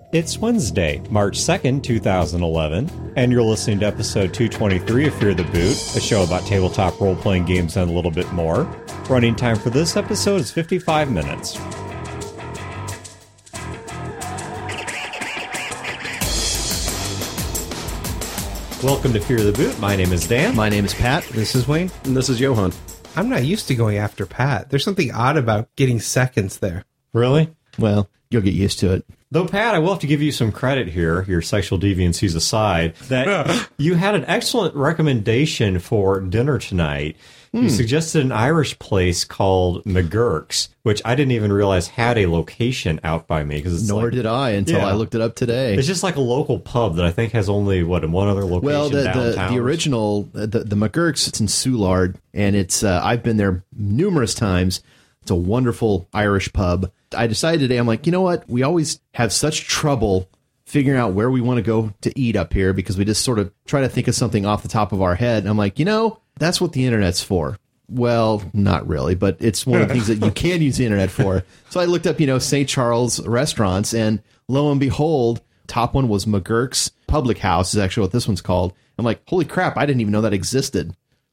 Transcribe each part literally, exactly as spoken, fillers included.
It's Wednesday, March second, two thousand eleven, and you're listening to episode two twenty-three of Fear the Boot, a show about tabletop role-playing games and a little bit more. Running time for this episode is fifty-five minutes. Welcome to Fear the Boot. My name is Dan. My name is Pat. This is Wayne. And this is Johan. I'm not used to going after Pat. There's something odd about getting seconds there. Really? Well, you'll get used to it. Though, Pat, I will have to give you some credit here, your sexual deviancies aside, that you had an excellent recommendation for dinner tonight. You hmm. suggested an Irish place called McGurk's, which I didn't even realize had a location out by me. Cause it's Nor like, did I until yeah. I looked it up today. It's just like a local pub that I think has only, what, in one other location well, the, downtown? the, the original, the, the McGurk's, it's in Soulard, and it's uh, I've been there numerous times. It's a wonderful Irish pub. I decided today, I'm like, you know what? We always have such trouble figuring out where we want to go to eat up here because we just sort of try to think of something off the top of our head. And I'm like, you know, that's what the internet's for. Well, not really, but it's one of the things that you can use the internet for. So I looked up, you know, Saint Charles restaurants, and lo and behold, top one was McGurk's Public House is actually what this one's called. I'm like, holy crap, I didn't even know that existed.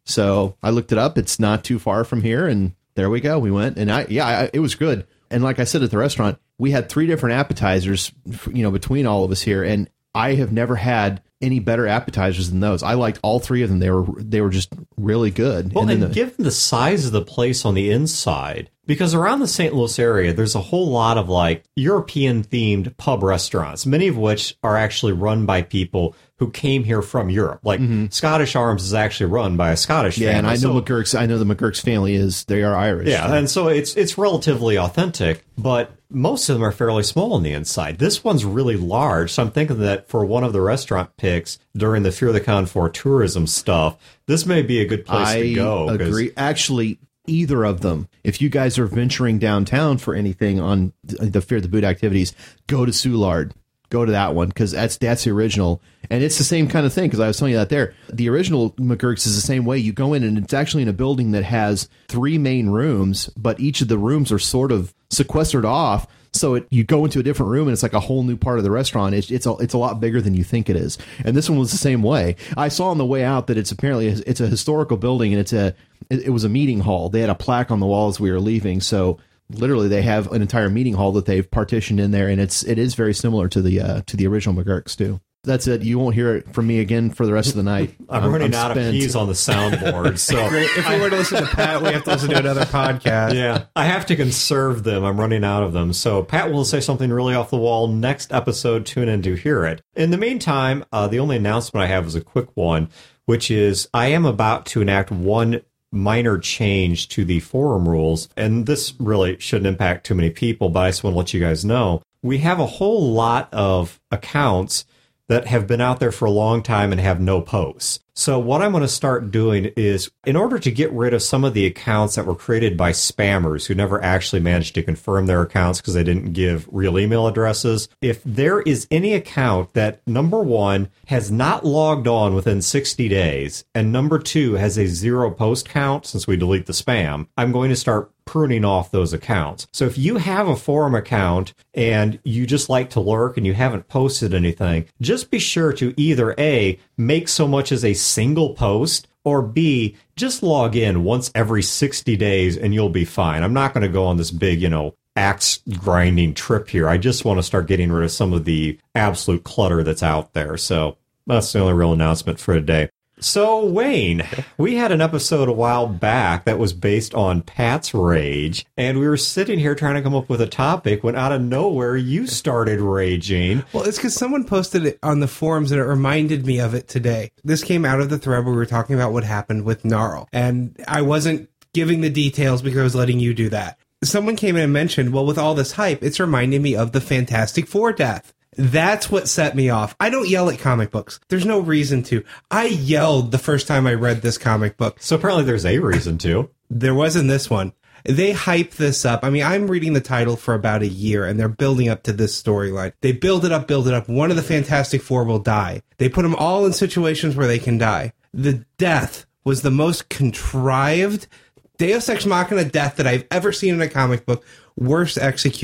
So I looked it up. It's not too far from here, and there we go. We went, and I, yeah, I, it was good. And like I said at the restaurant, we had three different appetizers, you know, between all of us here, and I have never had any better appetizers than those. I liked all three of them. They were they were just really good. Well, and, and the, given the size of the place on the inside, because around the Saint Louis area, there's a whole lot of like European-themed pub restaurants, many of which are actually run by people who came here from Europe. Like mm-hmm. Scottish Arms is actually run by a Scottish yeah, family. and I know so, McGurk's. I know the McGurk's family is they are Irish. Yeah, so. and so it's it's relatively authentic, but most of them are fairly small on the inside. This one's really large, so I'm thinking that for one of the restaurant picks during the Fear the Con for tourism stuff, this may be a good place I to go. I agree. Actually, either of them. If you guys are venturing downtown for anything on the Fear the Boot activities, go to Soulard. Go to that one, because that's that's the original. And it's the same kind of thing, because I was telling you that there. The original McGurk's is the same way. You go in, and it's actually in a building that has three main rooms, but each of the rooms are sort of sequestered off. So it, you go into a different room, and it's like a whole new part of the restaurant. It's it's a, it's a lot bigger than you think it is. And this one was the same way. I saw on the way out that it's apparently a, it's a historical building, and it's a it, it was a meeting hall. They had a plaque on the wall as we were leaving. So literally, they have an entire meeting hall that they've partitioned in there, and it's it is very similar to the uh, to the original McGurk's too. That's it. You won't hear it from me again for the rest of the night. I'm, I'm running I'm out spent. of keys on the soundboard. So if we were to listen to Pat, we have to listen to another podcast. Yeah, I have to conserve them. I'm running out of them. So Pat will say something really off the wall next episode. Tune in to hear it. In the meantime, uh, the only announcement I have is a quick one, which is I am about to enact one minor change to the forum rules, and this really shouldn't impact too many people, but I just want to let you guys know. We have a whole lot of accounts that have been out there for a long time and have no posts. So what I'm going to start doing is, in order to get rid of some of the accounts that were created by spammers who never actually managed to confirm their accounts because they didn't give real email addresses, if there is any account that, number one, has not logged on within sixty days, and number two, has a zero post count since we delete the spam, I'm going to start pruning off those accounts. So if you have a forum account and you just like to lurk and you haven't posted anything, just be sure to either A, make so much as a single post, or B, just log in once every sixty days and you'll be fine. I'm not going to go on this big, you know, axe grinding trip here. I just want to start getting rid of some of the absolute clutter that's out there. So that's the only real announcement for today. So, Wayne, we had an episode a while back that was based on Pat's rage, and we were sitting here trying to come up with a topic when out of nowhere you started raging. Well, it's because someone posted it on the forums, and it reminded me of it today. This came out of the thread where we were talking about what happened with Gnarl, and I wasn't giving the details because I was letting you do that. Someone came in and mentioned, well, with all this hype, it's reminding me of the Fantastic Four death. That's what set me off. I don't yell at comic books. There's no reason to. I yelled the first time I read this comic book. So apparently there's a reason to. There wasn't this one. They hype this up. I mean, I'm reading the title for about a year, and they're building up to this storyline. They build it up, build it up. One of the Fantastic Four will die. They put them all in situations where they can die. The death was the most contrived Deus Ex Machina death that I've ever seen in a comic book. Worst executed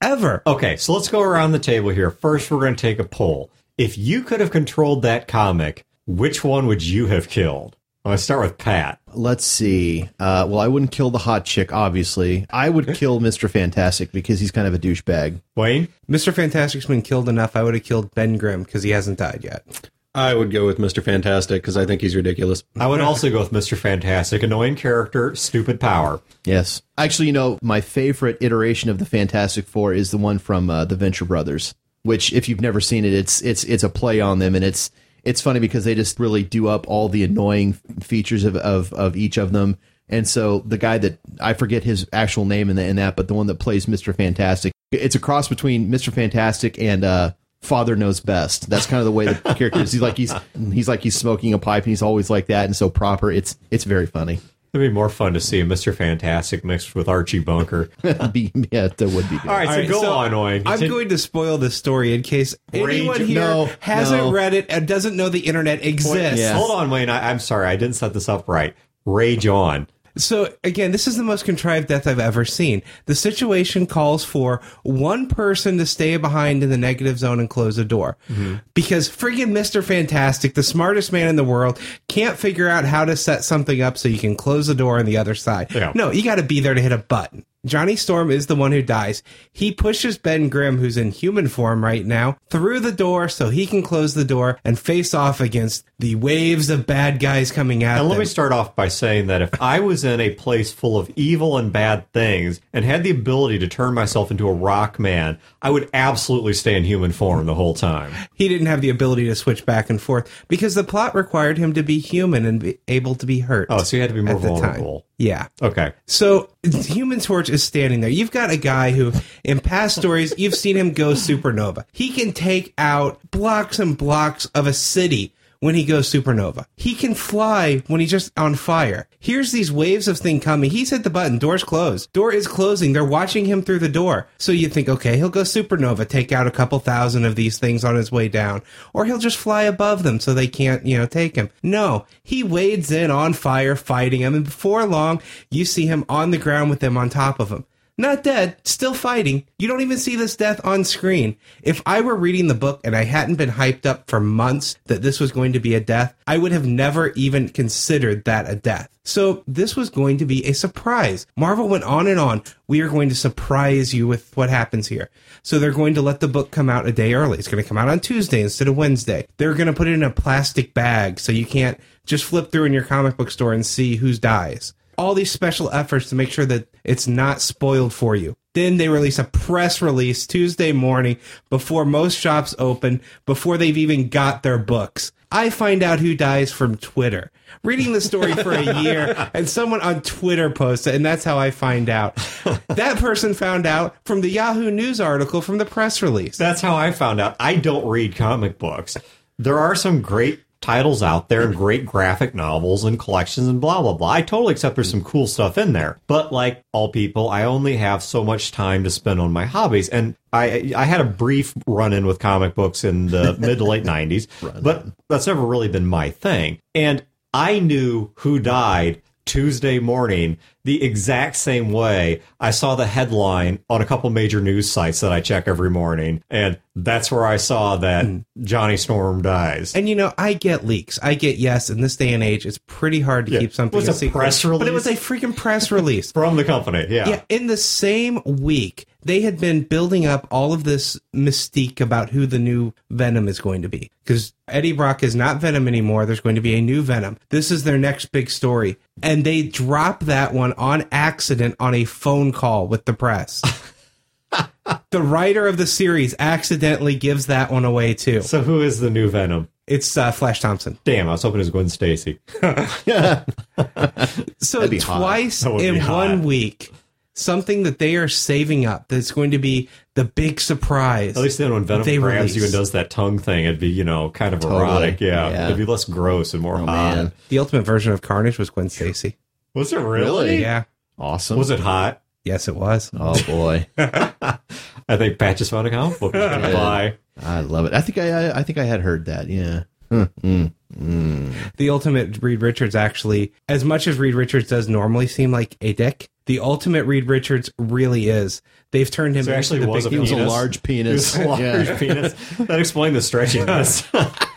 ever. Okay, so let's go around the table here. First, we're going to take a poll. If you could have controlled that comic, which one would you have killed? I'm going to start with Pat. Let's see. Uh, well, I wouldn't kill the hot chick, obviously. I would kill Mister Fantastic because he's kind of a douchebag. Wayne? Mister Fantastic's been killed enough. I would have killed Ben Grimm because he hasn't died yet. I would go with Mister Fantastic because I think he's ridiculous. I would also go with Mister Fantastic. Annoying character, stupid power. Yes. Actually, you know, my favorite iteration of the Fantastic Four is the one from uh, the Venture Brothers, which, if you've never seen it, it's it's it's a play on them, and it's it's funny because they just really do up all the annoying features of, of, of each of them. And so the guy that, I forget his actual name in, the, in that, but the one that plays Mister Fantastic, it's a cross between Mister Fantastic and uh, Father Knows Best. That's kind of the way the character is. He's like he's he's like he's smoking a pipe, and he's always like that, and so proper. It's it's very funny. It'd be more fun to see Mister Fantastic mixed with Archie Bunker. Be, yeah, that would be good. All right, so All right, go so on, Wayne. I'm Continue. going to spoil this story in case anyone Rage- here No, hasn't no. read it and doesn't know the internet exists. Yeah. Hold on, Wayne. I, I'm sorry. I didn't set this up right. Rage on. So, again, this is the most contrived death I've ever seen. The situation calls for one person to stay behind in the negative zone and close the door. Mm-hmm. Because friggin' Mister Fantastic, the smartest man in the world, can't figure out how to set something up so you can close the door on the other side. Yeah. No, you gotta be there to hit a button. Johnny Storm is the one who dies. He pushes Ben Grimm, who's in human form right now, through the door so he can close the door and face off against the waves of bad guys coming at And them. let me start off by saying that if I was in a place full of evil and bad things and had the ability to turn myself into a rock man, I would absolutely stay in human form the whole time. He didn't have the ability to switch back and forth because the plot required him to be human and be able to be hurt. Oh, so you had to be more at the time. vulnerable. Yeah. Okay. So Human Torch is standing there. You've got a guy who, in past stories, you've seen him go supernova. He can take out blocks and blocks of a city when he goes supernova. He can fly when he's just on fire. Here's these waves of thing coming. He's hit the button. Door's closed. Door is closing. They're watching him through the door. So you think, okay, he'll go supernova, take out a couple thousand of these things on his way down. Or he'll just fly above them so they can't, you know, take him. No, he wades in on fire, fighting them. And before long, you see him on the ground with them on top of him. Not dead, still fighting. You don't even see this death on screen. If I were reading the book and I hadn't been hyped up for months that this was going to be a death, I would have never even considered that a death. So this was going to be a surprise. Marvel went on and on. We are going to surprise you with what happens here. So they're going to let the book come out a day early. It's going to come out on Tuesday instead of Wednesday. They're going to put it in a plastic bag so you can't just flip through in your comic book store and see who dies. All these special efforts to make sure that it's not spoiled for you. Then they release a press release Tuesday morning before most shops open, before they've even got their books. I find out who dies from Twitter. Reading the story for a year, and someone on Twitter posts it, and that's how I find out. That person found out from the Yahoo News article from the press release. That's how I found out. I don't read comic books. There are some great titles out there and great graphic novels and collections and blah, blah, blah. I totally accept there's some cool stuff in there. But like all people, I only have so much time to spend on my hobbies. And I I had a brief run-in with comic books in the mid to late nineties, but that's never really been my thing. And I knew who died Tuesday morning the exact same way I saw the headline on a couple major news sites that I check every morning. And that's where I saw that Johnny Storm dies. And, you know, I get leaks. I get, yes, in this day and age, it's pretty hard to Yeah. keep something Was it a a secret. press But it release? was a freaking press release. From the company, yeah. Yeah, in the same week, they had been building up all of this mystique about who the new Venom is going to be. Because Eddie Brock is not Venom anymore. There's going to be a new Venom. This is their next big story. And they drop that one on accident on a phone call with the press. The writer of the series accidentally gives that one away, too. So who is the new Venom? It's uh, Flash Thompson. Damn, I was hoping it was Gwen Stacy. So That'd be hot. twice That would be in hot. one week, something that they are saving up that's going to be the big surprise. At least then when Venom They grabs release. you and does that tongue thing, it'd be, you know, kind of Totally. erotic. Yeah. Yeah. It'd be less gross and more Oh, hot. man. The ultimate version of Carnage was Gwen Stacy. Was it really? Really? Yeah. Awesome. Was it hot? Yes, it was. Oh, boy. I think Pat just found a comic book to buy. I love it. I think I, I, I think I had heard that. Yeah. Huh. Mm. Mm. The ultimate Reed Richards actually, as much as Reed Richards does normally seem like a dick, the ultimate Reed Richards really is. They've turned him So into actually the was big a He was a Penis. large It penis. was a large Yeah. penis. That explained the stretchiness.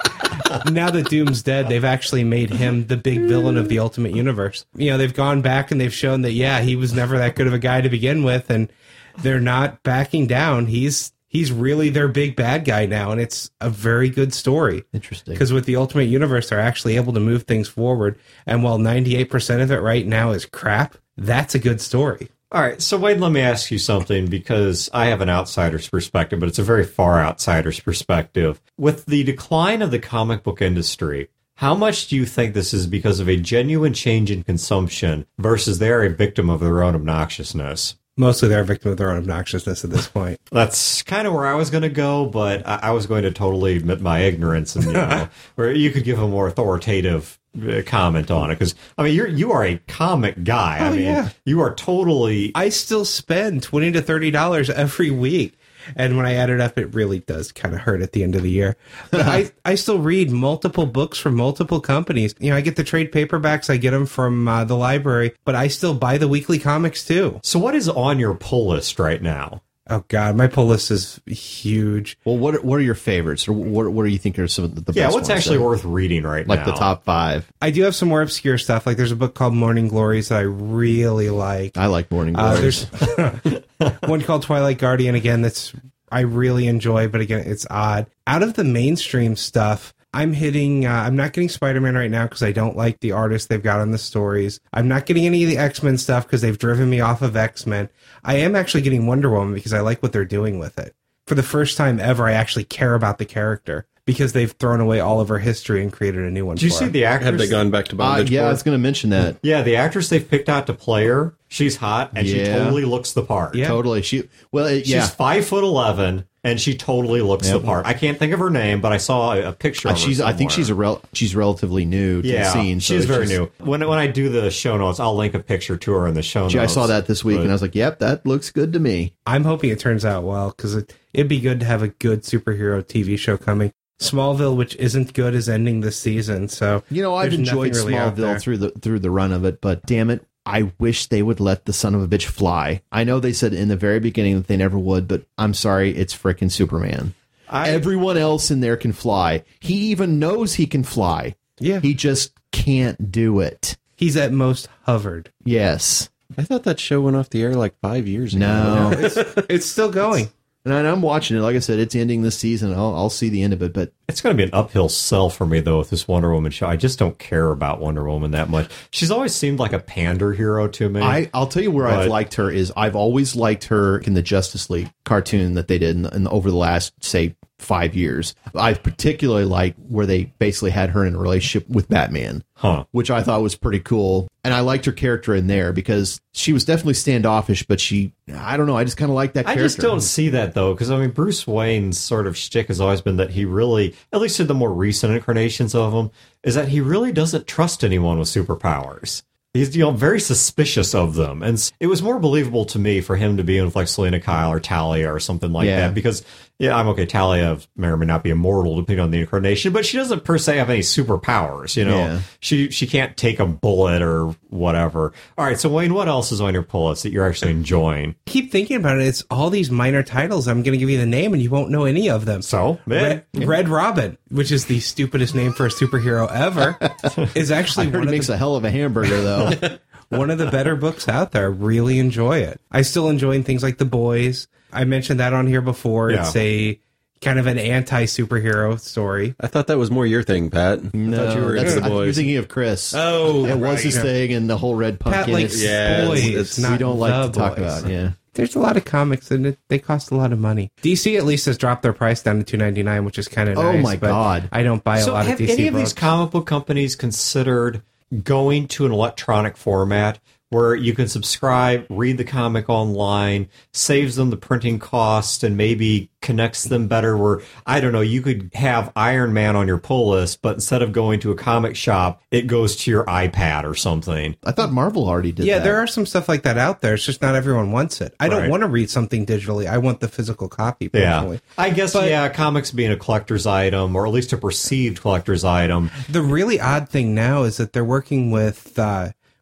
Now that Doom's dead, they've actually made him the big villain of the Ultimate Universe. You know, they've gone back and they've shown that, yeah, he was never that good of a guy to begin with, and they're not backing down. He's he's really their big bad guy now, and it's a very good story. Interesting. Because with the Ultimate Universe, they're actually able to move things forward, and while ninety-eight percent of it right now is crap, that's a good story. All right, so Wade, let me ask you something, because I have an outsider's perspective, but it's a very far outsider's perspective. With the decline of the comic book industry, how much do you think this is because of a genuine change in consumption versus they're a victim of their own obnoxiousness? Mostly they're a victim of their own obnoxiousness at this point. That's kind of where I was going to go, but I, I was going to totally admit my ignorance, and you know, where you could give a more authoritative uh, comment on it, because I mean, you're you are a comic guy. I Oh, mean, yeah. you are totally. I still spend twenty to thirty dollars every week. And when I add it up, it really does kind of hurt at the end of the year. But I, I still read multiple books from multiple companies. You know, I get the trade paperbacks, I get them from uh, the library, but I still buy the weekly comics too. So, what is on your pull list right now? Oh, God, my pull list is huge. Well, what are, what are your favorites, or what what do you think are some of the, the Yeah, best what's ones actually then? worth reading right like now? the top five? I do have some more obscure stuff. Like there's a book called Morning Glories that I really like. I like Morning Uh, Glories. there's one called Twilight Guardian, again, that's I really enjoy, but again, it's odd. Out of the mainstream stuff, I'm hitting, uh, I'm not getting Spider-Man right now because I don't like the artists they've got on the stories. I'm not getting any of the X-Men stuff because they've driven me off of X-Men. I am actually getting Wonder Woman because I like what they're doing with it. For the first time ever, I actually care about the character because they've thrown away all of her history and created a new one Did you for see her. the actress? Have they gone back to Uh, bondage? yeah, I for was going to mention that. Yeah, the actress they've picked out to play her. She's hot, and she Yeah. totally looks the part. Yeah. Totally. She well, it, She's yeah. five foot eleven, and she totally looks Yep. the part. I can't think of her name, but I saw a, a picture. Uh, of her she's. I think somewhere. she's a rel- she's relatively new to yeah. the scene. so she's it's very just- new. When when I do the show notes, I'll link a picture to her in the show notes. Gee, I saw that this week, But- and I was like, "Yep, that looks good to me." I'm hoping it turns out well because it, it'd be good to have a good superhero T V show coming. Smallville, which isn't good, is ending this season. So You know, I've there's enjoyed nothing really out there. Smallville through the through the run of it, but damn it, I wish they would let the son of a bitch fly. I know they said in the very beginning that they never would, but I'm sorry, it's frickin' Superman. I- Everyone else in there can fly. He even knows he can fly. Yeah. He just can't do it. He's at most hovered. Yes. I thought that show went off the air like five years ago. No. It's, it's still going. And I- I'm watching it. Like I said, it's ending this season. I'll, I'll see the end of it, but It's going to be an uphill sell for me, though, with this Wonder Woman show. I just don't care about Wonder Woman that much. She's always seemed like a pander hero to me. I, I'll tell you where I've But- liked her is I've always liked her in the Justice League cartoon that they did in, in over the last, say, five years. I particularly like where they basically had her in a relationship with Batman, huh. which I thought was pretty cool. And I liked her character in there because she was definitely standoffish, but she, I don't know, I just kind of like that I character. just don't see that, though, because, I mean, Bruce Wayne's sort of shtick has always been that he really, at least in the more recent incarnations of him, is that he really doesn't trust anyone with superpowers. He's, you know, very suspicious of them. And s- it was more believable to me for him to be in with, like, Selena Kyle or Talia or something like Yeah. that, because, yeah, I'm okay, Talia may or may not be immortal, depending on the incarnation, but she doesn't per se have any superpowers, you know? Yeah. She she can't take a bullet or whatever. All right, so, Wayne, what else is on your pull list that you're actually enjoying? I keep thinking about it. It's all these minor titles. I'm going to give you the name and you won't know any of them. So, Red, Red Robin, which is the stupidest name for a superhero ever, is actually I heard one he of makes the a hell of a hamburger, though. one of the better books out there. I really enjoy it. I still enjoy things like The Boys. I mentioned that on here before. Yeah. It's a kind of an anti-superhero story. I thought that was more your thing, Pat. I thought you No, were that's, into the you're boys. thinking of Chris. Oh, it was his thing, and the whole red Pat pumpkin. likes it's- Yeah, boys, it's- it's- not we don't like the to talk boys. about. Yeah. There's a lot of comics and it, they cost a lot of money. D C at least has dropped their price down to two ninety-nine, which is kind of Oh nice. my but God. I don't buy a So lot have of D C any of books. these comic book companies considered going to an electronic format where you can subscribe, read the comic online, saves them the printing cost, and maybe connects them better where, I don't know, you could have Iron Man on your pull list, but instead of going to a comic shop, it goes to your iPad or something. I thought Marvel already did Yeah, that. there are some stuff like that out there. It's just not everyone wants it. I don't Right. want to read something digitally. I want the physical copy, personally. Yeah. I guess, But- yeah, comics being a collector's item, or at least a perceived collector's item. The really odd thing now is that they're working with uh,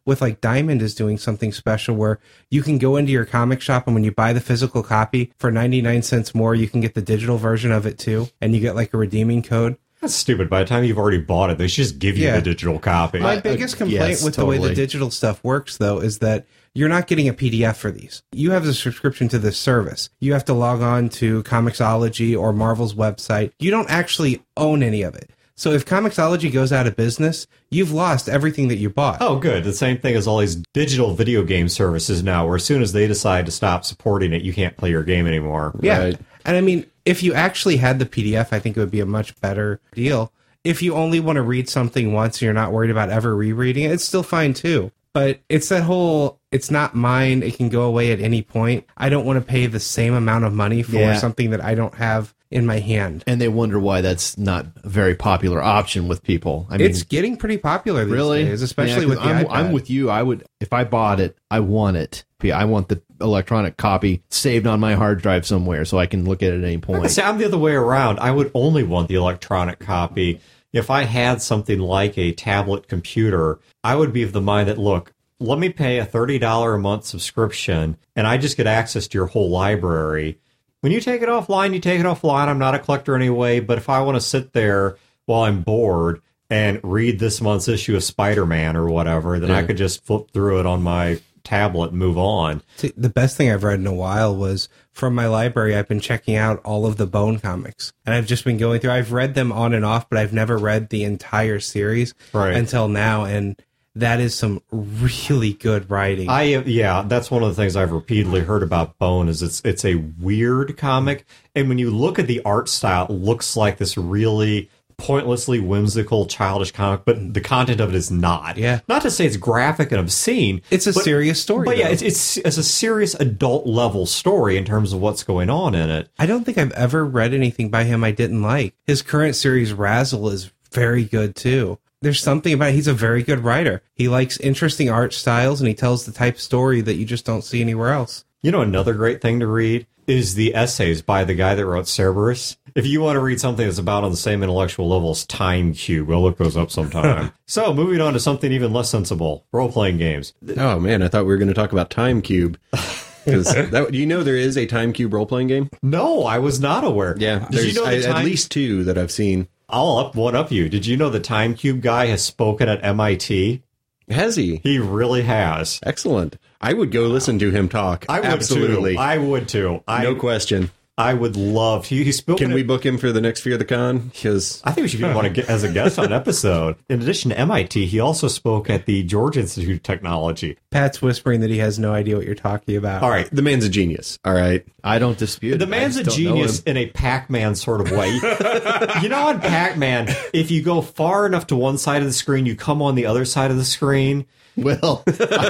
with like Diamond is doing something special where you can go into your comic shop and when you buy the physical copy for ninety-nine cents more, you can get the digital version of it too. And you get like a redeeming code. That's stupid. By the time you've already bought it, they should just give you Yeah. the digital copy. My Uh, biggest complaint yes, with the way totally. the digital stuff works, though, is that you're not getting a P D F for these. You have a subscription to this service. You have to log on to Comixology or Marvel's website. You don't actually own any of it. So if Comixology goes out of business, you've lost everything that you bought. Oh, good. The same thing as all these digital video game services now, where as soon as they decide to stop supporting it, you can't play your game anymore. yeah. right. And I mean, if you actually had the P D F, I think it would be a much better deal. If you only want to read something once and you're not worried about ever rereading it, it's still fine too. But it's that whole, it's not mine, it can go away at any point. I don't want to pay the same amount of money for Yeah. something that I don't have in my hand. And they wonder why that's not a very popular option with people. I mean, It's getting pretty popular these really, days, especially Yeah, with the 'cause I'm, iPad. I'm with you. I would, if I bought it, I want it. I want the electronic copy saved on my hard drive somewhere so I can look at it at any point. See, I'm the other way around. I would only want the electronic copy. If I had something like a tablet computer, I would be of the mind that, look, let me pay a thirty dollars a month subscription, and I just get access to your whole library. When you take it offline, you take it offline. I'm not a collector anyway, but if I want to sit there while I'm bored and read this month's issue of Spider-Man or whatever, then I could just flip through it on my tablet and move on. See, the best thing I've read in a while was from my library. I've been checking out all of the Bone comics, and I've just been going through. I've read them on and off, but I've never read the entire series Right. until now, and that is some really good writing. I yeah, that's one of the things I've repeatedly heard about Bone is it's it's a weird comic, and when you look at the art style, it looks like this really pointlessly whimsical, childish comic, but the content of it is not. Yeah. Not to say it's graphic and obscene. It's a but- serious story, But yeah, though. it's, it's it's a serious adult level story in terms of what's going on in it. I don't think I've ever read anything by him I didn't like. His current series, Razzle, is very good too. There's something about he's a very good writer. He likes interesting art styles, and he tells the type of story that you just don't see anywhere else. You know, another great thing to read is the essays by the guy that wrote Cerberus. If you want to read something that's about on the same intellectual level as Time Cube, we'll look those up sometime. So, moving on to something even less sensible, role-playing games. Oh man, I thought we were going to talk about Time Cube. Because you know there is a Time Cube role playing game. No, I was not aware. Yeah, Did there's you know I- the time, at least two that I've seen. I'll up one up you. Did you know the Time Cube guy has spoken at M I T? Has he? He really has. Excellent. I would go listen to him talk. I would Absolutely. too. I would too. I, no question. I would love to. He's spoken. Can we at- book him for the next Fear the Con? Because I think we should get him on a, as a guest on an episode. In addition to M I T, he also spoke at the Georgia Institute of Technology. Pat's whispering that he has no idea what you're talking about. All right. the man's a genius. All right. I don't dispute. The it. I man's a just don't know genius him. in a Pac-Man sort of way. You know, in Pac-Man, if you go far enough to one side of the screen, you come on the other side of the screen. Well,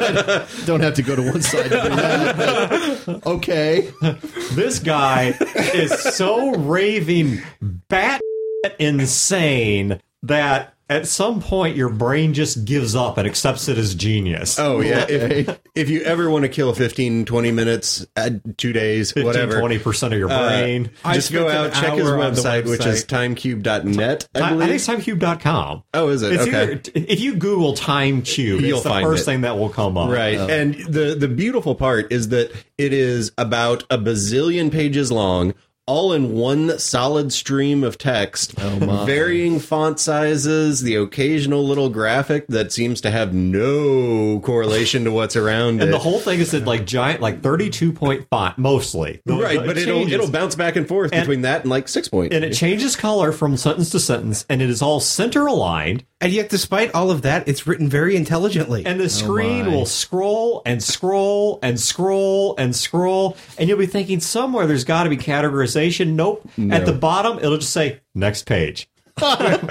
I don't have to go to one side to do that. but okay. This guy is so raving bat insane that at some point your brain just gives up and accepts it as genius. Oh, yeah. Okay. If, if you ever want to kill fifteen, twenty minutes, uh, two days, fifteen, whatever, twenty percent of your uh, brain. I just go spent an out, check his hour on the website, which is website. timecube dot net, I I, I believe. think it's timecube dot com. Oh, is it? It's Okay. either, if you Google Timecube, You'll it's the find first it. thing that will come up. Right. And the the beautiful part is that it is about a bazillion pages long, all in one solid stream of text, Oh, my. varying font sizes, the occasional little graphic that seems to have no correlation to what's around And it. the whole thing is in like giant, like thirty-two point font, mostly. The- right, the- but it it'll changes. it'll bounce back and forth And- between that and like six point. And it changes color from sentence to sentence, and it is all center aligned, And yet, despite all of that, it's written very intelligently. and the screen my. will scroll and scroll and scroll and scroll, and you'll be thinking somewhere there's got to be categorization. Nope. At the bottom, it'll just say next page. And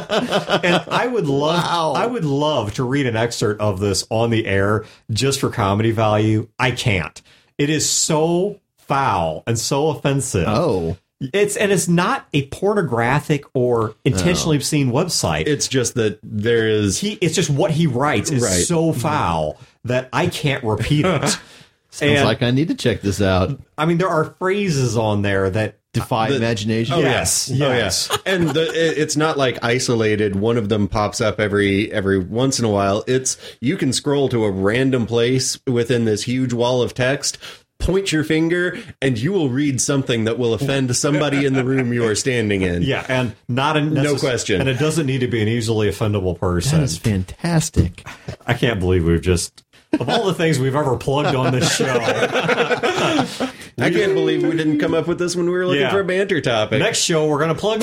I would love, Wow. I would love to read an excerpt of this on the air just for comedy value. I can't. It is so foul and so offensive. Oh, It's and it's not a pornographic or intentionally obscene website. it's just that there is he, it's just what he writes is Right. so foul that I can't repeat it. sounds And like I need to check this out. I mean, there are phrases on there that defy The- imagination. Oh, Yes, yeah. yes. Oh, yeah. And the, it- it's not like isolated. One of them pops up every every once in a while. It's you can scroll to a random place within this huge wall of text, point your finger, and you will read something that will offend somebody in the room you are standing in. Yeah, and not a No question. And it doesn't need to be an easily offendable person. That is fantastic. I can't believe we've just, of all the things we've ever plugged on this show, I can't believe we didn't come up with this when we were looking Yeah. for a banter topic. next show we're going to plug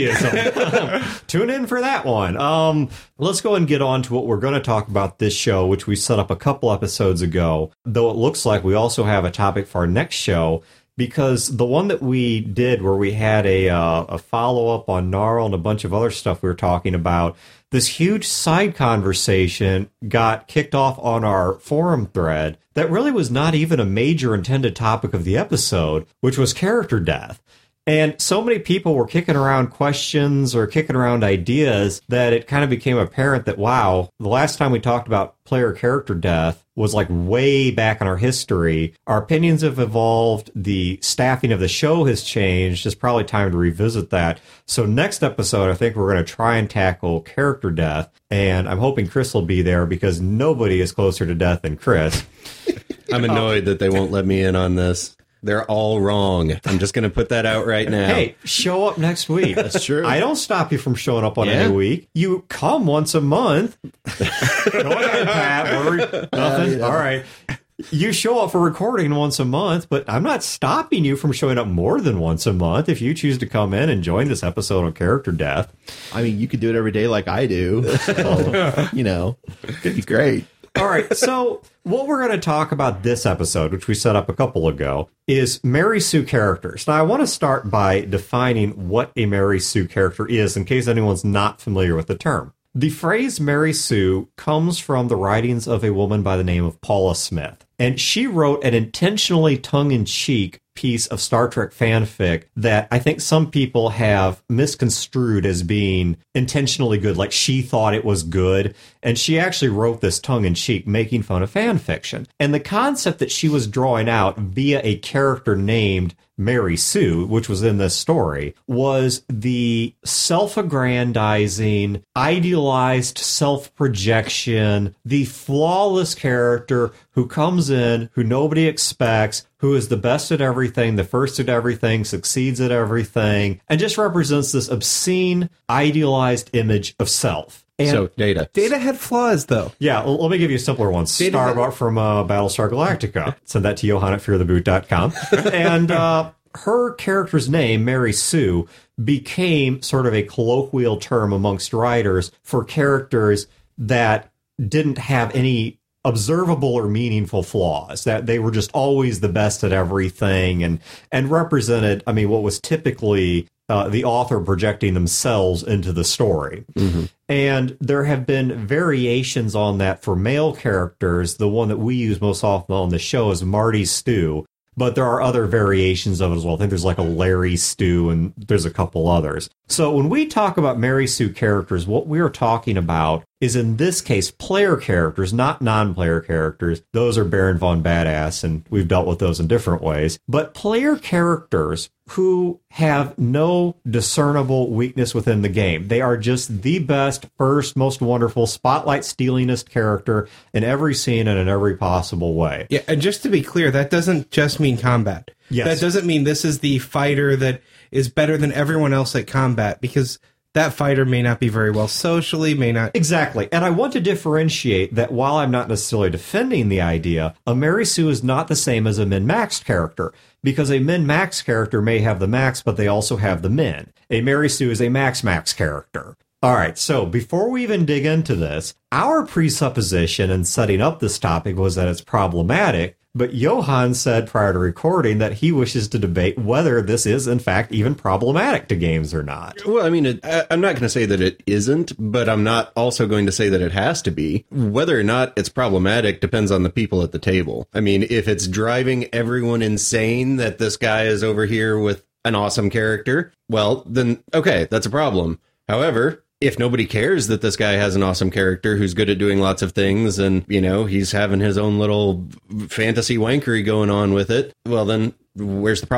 Nazism. Tune in for that one. Um, let's go and get on to what we're going to talk about this show, which we set up a couple episodes ago, though it looks like we also have a topic for our next show. Because the one that we did where we had a uh, a follow-up on Gnarl and a bunch of other stuff we were talking about, this huge side conversation got kicked off on our forum thread that really was not even a major intended topic of the episode, which was character death. And so many people were kicking around questions or kicking around ideas that it kind of became apparent that, wow, the last time we talked about player character death was like way back in our history. Our opinions have evolved. The staffing of the show has changed. It's probably time to revisit that. So next episode, I think we're going to try and tackle character death. And I'm hoping Chris will be there because nobody is closer to death than Chris. I'm annoyed that they won't let me in on this. They're all wrong. I'm just going to put that out right now. Hey, show up next week. That's true. I don't stop you from showing up on Yeah. any week. You come once a month. Go ahead, Pat. Worry. Nothing. you know. All right. You show up for recording once a month, but I'm not stopping you from showing up more than once a month if you choose to come in and join this episode on character death. I mean, you could do it every day like I do. So, you know, it'd be great. All right, so what we're going to talk about this episode, which we set up a couple ago, is Mary Sue characters. Now, I want to start by defining what a Mary Sue character is, in case anyone's not familiar with the term. The phrase Mary Sue comes from the writings of a woman by the name of Paula Smith, and she wrote an intentionally tongue-in-cheek piece of Star Trek fanfic that I think some people have misconstrued as being intentionally good, like she thought it was good, and she actually wrote this tongue-in-cheek making fun of fan fiction. And the concept that she was drawing out via a character named Mary Sue, which was in this story, was the self-aggrandizing, idealized self-projection, the flawless character who comes in, who nobody expects, who is the best at everything, the first at everything, succeeds at everything, and just represents this obscene, idealized image of self. And So, Data. Data had flaws, though. yeah, l- let me give you a simpler one. Data- Starbuck from uh, Battlestar Galactica. Send that to Johan at fear the boot dot com. And uh, her character's name, Mary Sue, became sort of a colloquial term amongst writers for characters that didn't have any observable or meaningful flaws, that they were just always the best at everything and and represented, I mean, what was typically uh, the author projecting themselves into the story. Mm-hmm. And there have been variations on that for male characters. The one that we use most often on the show is Marty Stew, but there are other variations of it as well. I think there's like a Larry Stew, and there's a couple others. So when we talk about Mary Sue characters, what we are talking about is, in this case, player characters, not non-player characters. Those are Baron von Badass, and we've dealt with those in different ways. But player characters who have no discernible weakness within the game. They are just the best, first, most wonderful, spotlight-stealingest character in every scene and in every possible way. Yeah, and just to be clear, that doesn't just mean combat. Yes. That doesn't mean this is the fighter that is better than everyone else at combat, because that fighter may not be very well socially, may not... Exactly. And I want to differentiate that while I'm not necessarily defending the idea, a Mary Sue is not the same as a min-maxed character, because a min-maxed character may have the max, but they also have the min. A Mary Sue is a max-max character. All right, so before we even dig into this, our presupposition in setting up this topic was that it's problematic, but Johan said prior to recording that he wishes to debate whether this is, in fact, even problematic to games or not. Well, I mean, it, I, I'm not going to say that it isn't, but I'm not also going to say that it has to be. Whether or not it's problematic depends on the people at the table. I mean, if it's driving everyone insane that this guy is over here with an awesome character, well, then, okay, that's a problem. However, if nobody cares that this guy has an awesome character who's good at doing lots of things and, you know, he's having his own little fantasy wankery going on with it, well, then where's the problem?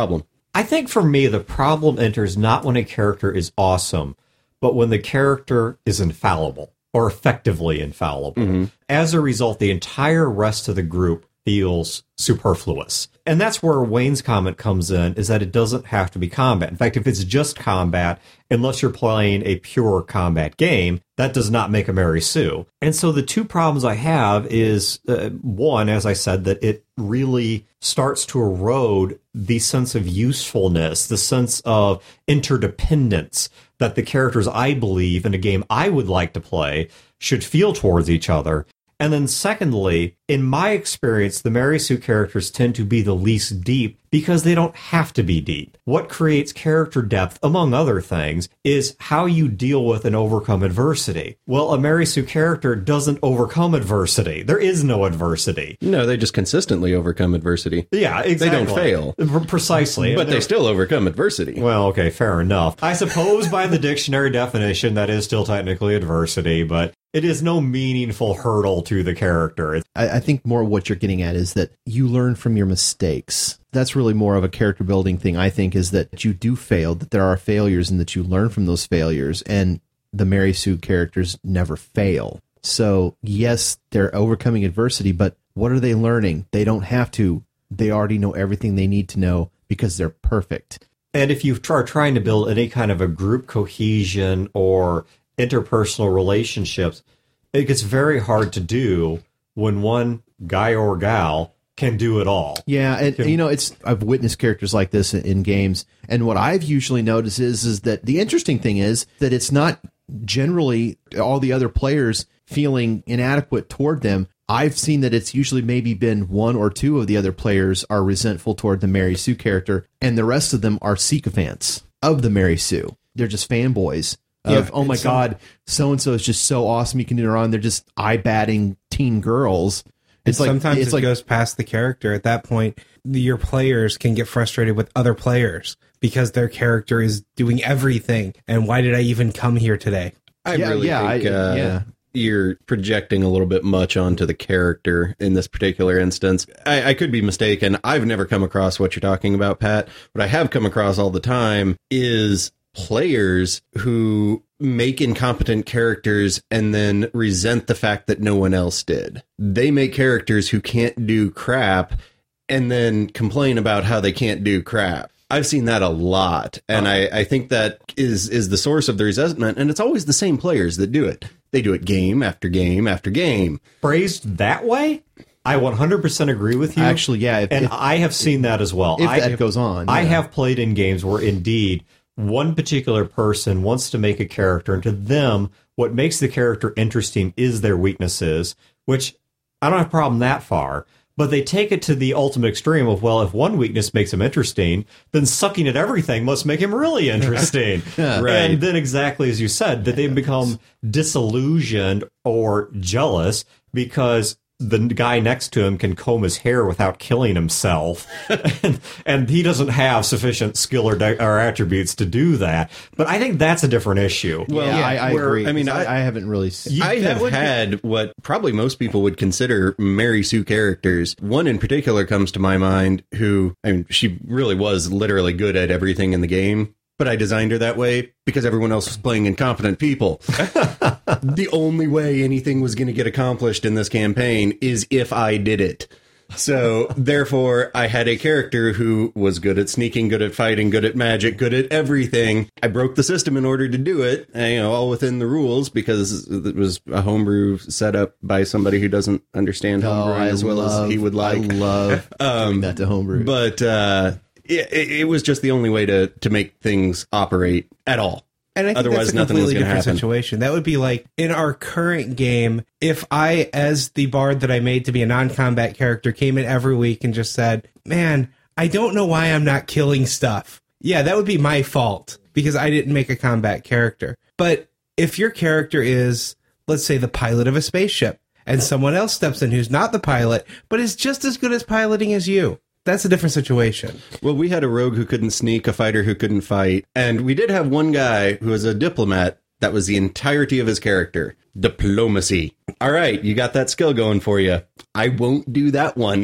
I think for me, the problem enters not when a character is awesome, but when the character is infallible or effectively infallible. Mm-hmm. As a result, the entire rest of the group feels superfluous. And that's where Wayne's comment comes in, is that it doesn't have to be combat. In fact, if it's just combat, unless you're playing a pure combat game, that does not make a Mary Sue. And so the two problems I have is, uh, one, as I said, that it really starts to erode the sense of usefulness, the sense of interdependence that the characters, I believe, in a game I would like to play should feel towards each other. And then secondly, in my experience, the Mary Sue characters tend to be the least deep because they don't have to be deep. What creates character depth, among other things, is how you deal with and overcome adversity. Well, a Mary Sue character doesn't overcome adversity. There is no adversity. No, they just consistently overcome adversity. Yeah, exactly. They don't fail. P- Precisely. But they still overcome adversity. Well, okay, fair enough. I suppose by the dictionary definition, that is still technically adversity, but it is no meaningful hurdle to the character. I, I think more what you're getting at is that you learn from your mistakes. That's really more of a character building thing, I think, is that you do fail, that there are failures and that you learn from those failures. And the Mary Sue characters never fail. So, yes, they're overcoming adversity, but what are they learning? They don't have to. They already know everything they need to know because they're perfect. And if you are trying to build any kind of a group cohesion or interpersonal relationships, it gets very hard to do when one guy or gal can do it all. Yeah, and can, you know, it's I've witnessed characters like this in, in games, and what I've usually noticed is is that the interesting thing is that it's not generally all the other players feeling inadequate toward them. I've seen that it's usually maybe been one or two of the other players are resentful toward the Mary Sue character, and the rest of them are sycophants of the Mary Sue. They're just fanboys. Of, yeah, oh my so, God, so-and-so is just so awesome. You can do her on. They're just eye-batting teen girls. It's like, sometimes it's it like, goes past the character. At that point, your players can get frustrated with other players because their character is doing everything. And why did I even come here today? I yeah, really yeah, think I, uh, yeah. you're projecting a little bit much onto the character in this particular instance. I, I could be mistaken. I've never come across what you're talking about, Pat. What I have come across all the time is players who make incompetent characters and then resent the fact that no one else did. They make characters who can't do crap and then complain about how they can't do crap. I've seen that a lot, and I, I think that is is the source of the resentment, and it's always the same players that do it. They do it game after game after game. Phrased that way? I one hundred percent agree with you. Actually, yeah. If, and if, I have seen that as well. If I, that goes on. I yeah. have played in games where, indeed, one particular person wants to make a character, and to them, what makes the character interesting is their weaknesses, which I don't have a problem that far. But they take it to the ultimate extreme of, well, if one weakness makes him interesting, then sucking at everything must make him really interesting. yeah, right. And then exactly as you said, that they become disillusioned or jealous because the guy next to him can comb his hair without killing himself, and, and he doesn't have sufficient skill or, de- or attributes to do that. But I think that's a different issue. Well, yeah, I, I where, agree. I mean, I, I, I haven't really seen... I have had be- what probably most people would consider Mary Sue characters. One in particular comes to my mind who, I mean, she really was literally good at everything in the game. But I designed her that way because everyone else was playing incompetent people. The only way anything was going to get accomplished in this campaign is if I did it. So, therefore, I had a character who was good at sneaking, good at fighting, good at magic, good at everything. I broke the system in order to do it, and, you know, all within the rules, because it was a homebrew set up by somebody who doesn't understand homebrew oh, as well love, as he would like. I love um, doing that to homebrew. But, uh... It, it was just the only way to, to make things operate at all. And I think Otherwise, that's a completely different happen. situation. That would be like, in our current game, if I, as the bard that I made to be a non-combat character, came in every week and just said, man, I don't know why I'm not killing stuff. Yeah, that would be my fault, because I didn't make a combat character. But if your character is, let's say, the pilot of a spaceship, and someone else steps in who's not the pilot, but is just as good as piloting as you, that's a different situation. Well, we had a rogue who couldn't sneak, a fighter who couldn't fight, and we did have one guy who was a diplomat That was the entirety of his character. Diplomacy. All right, you got that skill going for you. I won't do that one.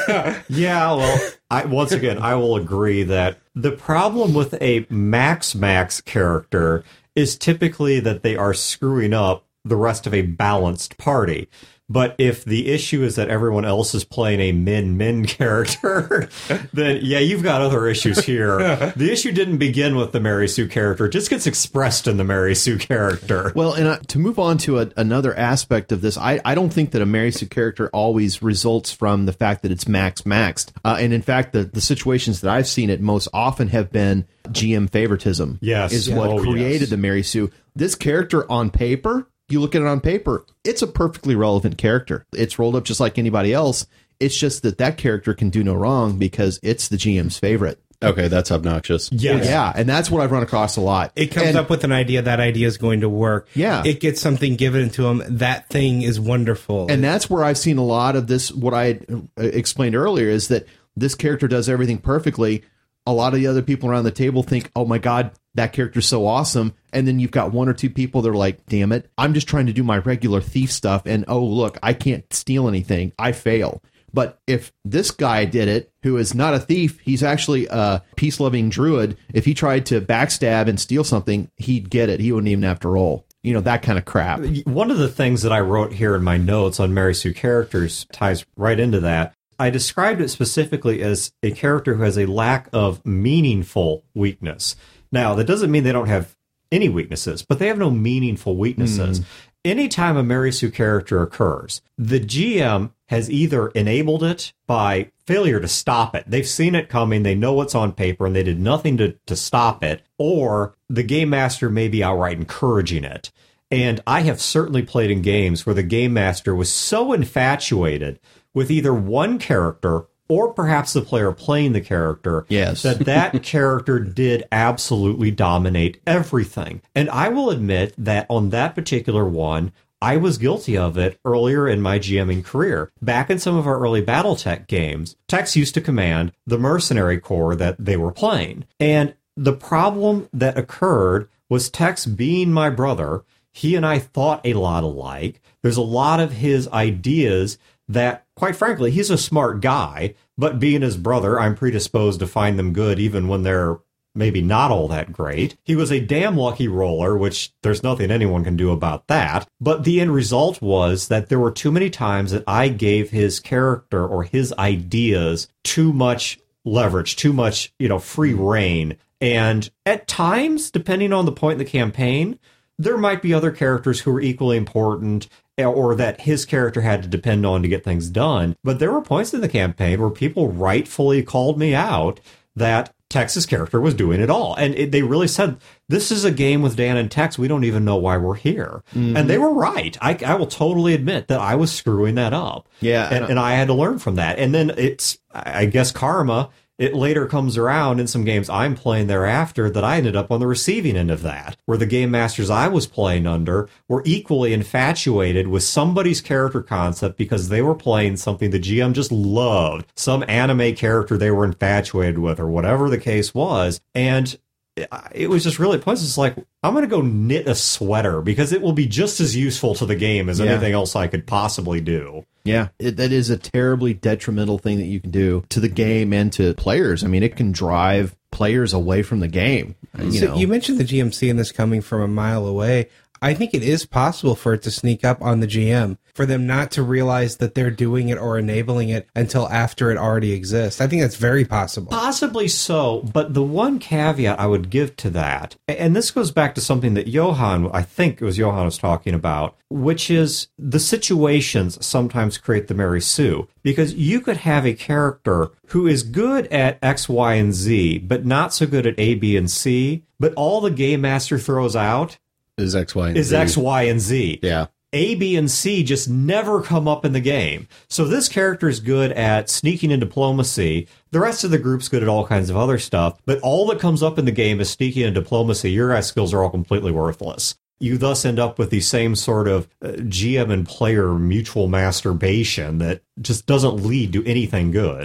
Yeah, well, I, once again, I will agree that the problem with a Max Max character is typically that they are screwing up the rest of a balanced party. But if the issue is that everyone else is playing a min-min character, then yeah, you've got other issues here. The issue didn't begin with the Mary Sue character. It just gets expressed in the Mary Sue character. Well, and uh, to move on to a, another aspect of this, I, I don't think that a Mary Sue character always results from the fact that it's max-maxed. Uh, and in fact, the, the situations that I've seen it most often have been G M favoritism. Yes. Is Yeah. what Oh, created yes. the Mary Sue. This character on paper, you look at it on paper, it's a perfectly relevant character. It's rolled up just like anybody else. It's just that that character can do no wrong because it's the G M's favorite. Okay, that's obnoxious. Yes. Yeah, and that's what I've run across a lot. It comes And- up with an idea. That idea is going to work. Yeah. It gets something given to him. That thing is wonderful. And that's where I've seen a lot of this. What I uh, explained earlier is that this character does everything perfectly. A lot of the other people around the table think, oh my God, that character's so awesome. And then you've got one or two people that are like, damn it, I'm just trying to do my regular thief stuff. And oh, look, I can't steal anything. I fail. But if this guy did it, who is not a thief, he's actually a peace-loving druid. If he tried to backstab and steal something, he'd get it. He wouldn't even have to roll. You know, that kind of crap. One of the things that I wrote here in my notes on Mary Sue characters ties right into that. I described it specifically as a character who has a lack of meaningful weakness. Now, that doesn't mean they don't have any weaknesses, but they have no meaningful weaknesses. Mm. Anytime a Mary Sue character occurs, the G M has either enabled it by failure to stop it. They've seen it coming, they know what's on paper, and they did nothing to, to stop it, or the game master may be outright encouraging it. And I have certainly played in games where the game master was so infatuated with either one character or perhaps the player playing the character, yes. that that character did absolutely dominate everything. And I will admit that on that particular one, I was guilty of it earlier in my GMing career. Back in some of our early BattleTech games, Tex used to command the mercenary corps that they were playing. And the problem that occurred was Tex being my brother. He and I thought a lot alike. There's a lot of his ideas that, quite frankly, he's a smart guy, but being his brother, I'm predisposed to find them good even when they're maybe not all that great. He was a damn lucky roller, which there's nothing anyone can do about that. But the end result was that there were too many times that I gave his character or his ideas too much leverage, too much, you know, free reign. And at times, depending on the point in the campaign, there might be other characters who are equally important or that his character had to depend on to get things done. But there were points in the campaign where people rightfully called me out that Tex's character was doing it all. And it, they really said, this is a game with Dan and Tex. We don't even know why we're here. Mm-hmm. And they were right. I, I will totally admit that I was screwing that up. Yeah. And, and I had to learn from that. And then it's, I guess, karma. It later comes around in some games I'm playing thereafter that I ended up on the receiving end of that, where the game masters I was playing under were equally infatuated with somebody's character concept because they were playing something the G M just loved, some anime character they were infatuated with, or whatever the case was. And it was just really pointless. It's like, I'm going to go knit a sweater because it will be just as useful to the game as yeah. anything else I could possibly do. Yeah, it, that is a terribly detrimental thing that you can do to the game and to players. I mean, it can drive players away from the game. You so know. You mentioned the G M seeing this coming from a mile away. I think it is possible for it to sneak up on the G M, for them not to realize that they're doing it or enabling it until after it already exists. I think that's very possible. Possibly so, but the one caveat I would give to that, and this goes back to something that Johan, I think it was Johan was talking about, which is the situations sometimes create the Mary Sue. Because you could have a character who is good at X, Y, and Z, but not so good at A, B, and C, but all the game master throws out is X, Y, and is Z. X, Y, and Z. Yeah. A, B, and C just never come up in the game. So this character is good at sneaking and diplomacy. The rest of the group's good at all kinds of other stuff. But all that comes up in the game is sneaking and diplomacy. Your guys' skills are all completely worthless. You thus end up with the same sort of uh, G M and player mutual masturbation that just doesn't lead to anything good.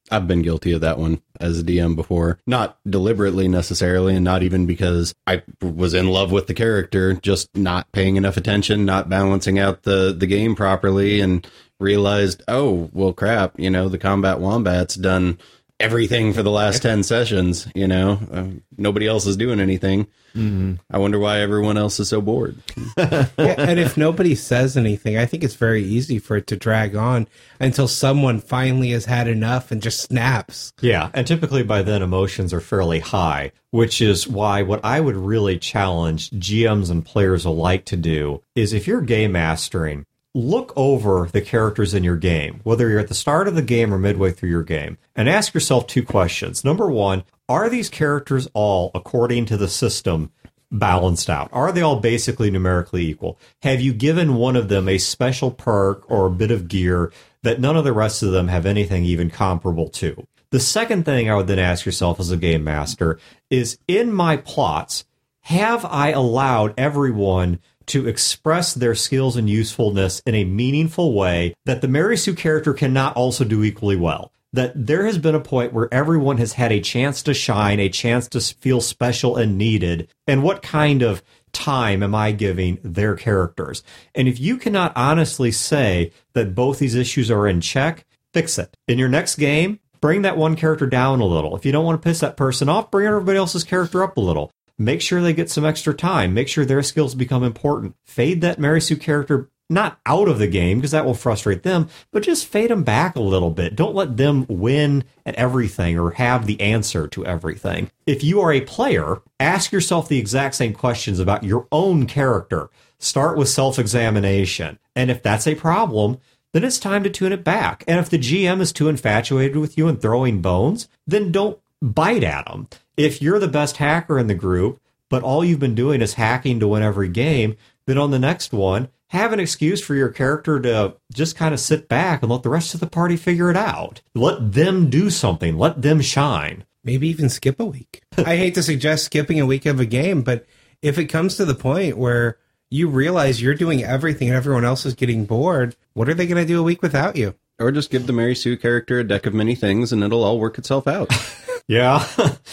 I've been guilty of that one as a D M before. Not deliberately necessarily, and not even because I was in love with the character, just not paying enough attention, not balancing out the, the game properly, and realized, oh, well, crap, you know, the Combat Wombat's done everything for the last ten sessions, you know, uh, nobody else is doing anything. Mm-hmm. I wonder why everyone else is so bored. Yeah, and if nobody says anything, I think it's very easy for it to drag on until someone finally has had enough and just snaps. Yeah, and typically by then emotions are fairly high, which is why what I would really challenge G Ms and players alike to do is if you're game mastering, look over the characters in your game, whether you're at the start of the game or midway through your game, and ask yourself two questions. Number one, are these characters all, according to the system, balanced out? Are they all basically numerically equal? Have you given one of them a special perk or a bit of gear that none of the rest of them have anything even comparable to? The second thing I would then ask yourself as a game master is, in my plots, have I allowed everyone to express their skills and usefulness in a meaningful way that the Mary Sue character cannot also do equally well? That there has been a point where everyone has had a chance to shine, a chance to feel special and needed, and what kind of time am I giving their characters? And if you cannot honestly say that both these issues are in check, fix it. In your next game, bring that one character down a little. If you don't want to piss that person off, bring everybody else's character up a little. Make sure they get some extra time. Make sure their skills become important. Fade that Mary Sue character not out of the game, because that will frustrate them, but just fade them back a little bit. Don't let them win at everything or have the answer to everything. If you are a player, ask yourself the exact same questions about your own character. Start with self-examination. And if that's a problem, then it's time to tune it back. And if the G M is too infatuated with you and throwing bones, then don't bite at them. If you're the best hacker in the group, but all you've been doing is hacking to win every game, then on the next one, have an excuse for your character to just kind of sit back and let the rest of the party figure it out. Let them do something. Let them shine. Maybe even skip a week. I hate to suggest skipping a week of a game, but if it comes to the point where you realize you're doing everything and everyone else is getting bored, what are they going to do a week without you? Or just give the Mary Sue character a deck of many things and it'll all work itself out. Yeah.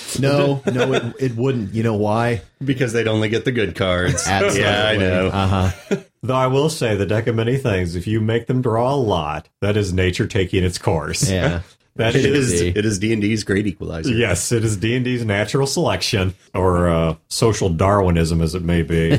No, no, it, it wouldn't. You know why? Because they'd only get the good cards. Absolutely. Yeah, I know. Uh-huh. Though I will say, the deck of many things, if you make them draw a lot, that is nature taking its course. Yeah. That It is, is, it is D and D's great equalizer. yes, it is D and D's natural selection, or uh, social Darwinism, as it may be.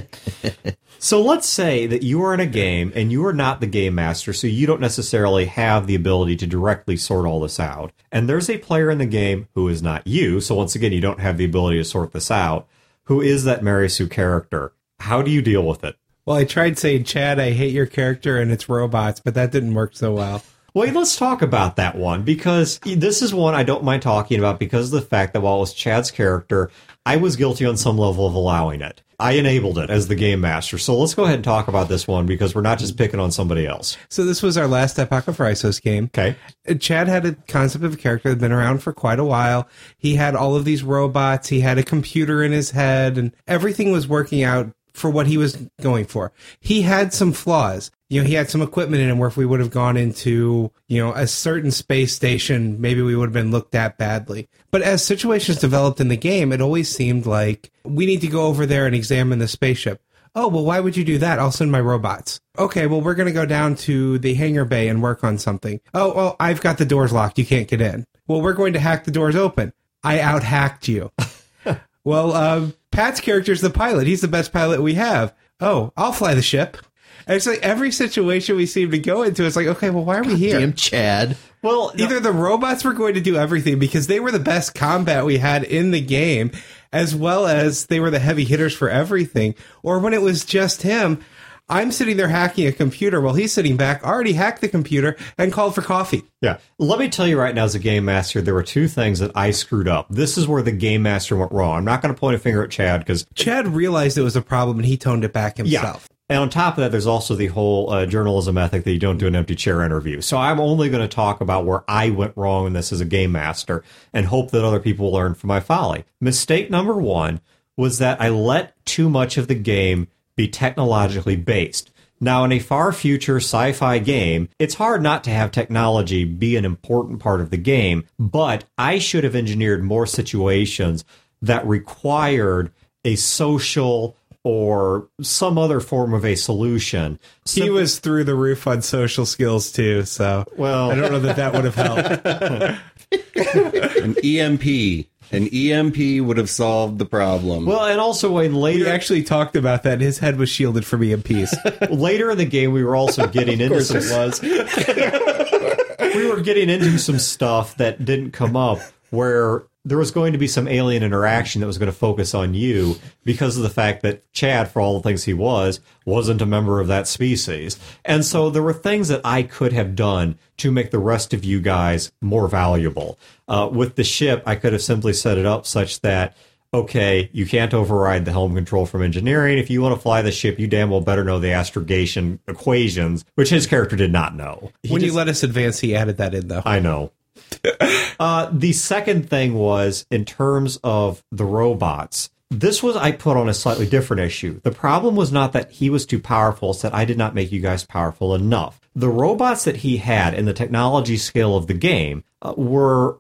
So let's say that you are in a game, and you are not the game master, so you don't necessarily have the ability to directly sort all this out. And there's a player in the game who is not you, so once again, you don't have the ability to sort this out, who is that Mary Sue character. How do you deal with it? Well, I tried saying, Chad, I hate your character and it's robots, but that didn't work so well. Well, let's talk about that one, because this is one I don't mind talking about because of the fact that while it was Chad's character, I was guilty on some level of allowing it. I enabled it as the game master. So let's go ahead and talk about this one, because we're not just picking on somebody else. So this was our last Apocryphrisos game. Okay. Chad had a concept of a character that had been around for quite a while. He had all of these robots. He had a computer in his head, and everything was working out for what he was going for. He had some flaws. You know, he had some equipment in him where if we would have gone into, you know, a certain space station, maybe we would have been looked at badly. But as situations developed in the game, it always seemed like we need to go over there and examine the spaceship. Oh, well, why would you do that? I'll send my robots. Okay, well, we're going to go down to the hangar bay and work on something. Oh, well, I've got the doors locked. You can't get in. Well, we're going to hack the doors open. I out-hacked you. Well, um, Pat's character's the pilot. He's the best pilot we have. Oh, I'll fly the ship. And it's like every situation we seem to go into, it's like, okay, well, why are we here? Damn Chad. Well, Either the robots were going to do everything because they were the best combat we had in the game, as well as they were the heavy hitters for everything. Or when it was just him, I'm sitting there hacking a computer while he's sitting back, already hacked the computer and called for coffee. yeah. Let me tell you right now, as a game master, there were two things that I screwed up. This is where the game master went wrong. I'm not going to point a finger at Chad, because Chad realized it was a problem and he toned it back himself. Yeah. And on top of that, there's also the whole uh, journalism ethic that you don't do an empty chair interview. So I'm only going to talk about where I went wrong in this as a game master and hope that other people will learn from my folly. Mistake number one was that I let too much of the game be technologically based. Now, in a far future sci-fi game, it's hard not to have technology be an important part of the game, but I should have engineered more situations that required a social or some other form of a solution. He was through the roof on social skills too, so well, I don't know that that would have helped. An E M P. An E M P would have solved the problem. Well, and also in later... We actually talked about that. His head was shielded from E M Ps. Later in the game, we were also getting into some... Of course it was. We were getting into some stuff that didn't come up, where there was going to be some alien interaction that was going to focus on you because of the fact that Chad, for all the things he was, wasn't a member of that species. And so there were things that I could have done to make the rest of you guys more valuable. Uh, with the ship, I could have simply set it up such that, okay, you can't override the helm control from engineering. If you want to fly the ship, you damn well better know the astrogation equations, which his character did not know. He when just, you let us advance, he added that in, though. I know. uh, the second thing was, in terms of the robots, this was I put on a slightly different issue. The problem was not that he was too powerful, it's that I did not make you guys powerful enough. The robots that he had in the technology scale of the game uh, were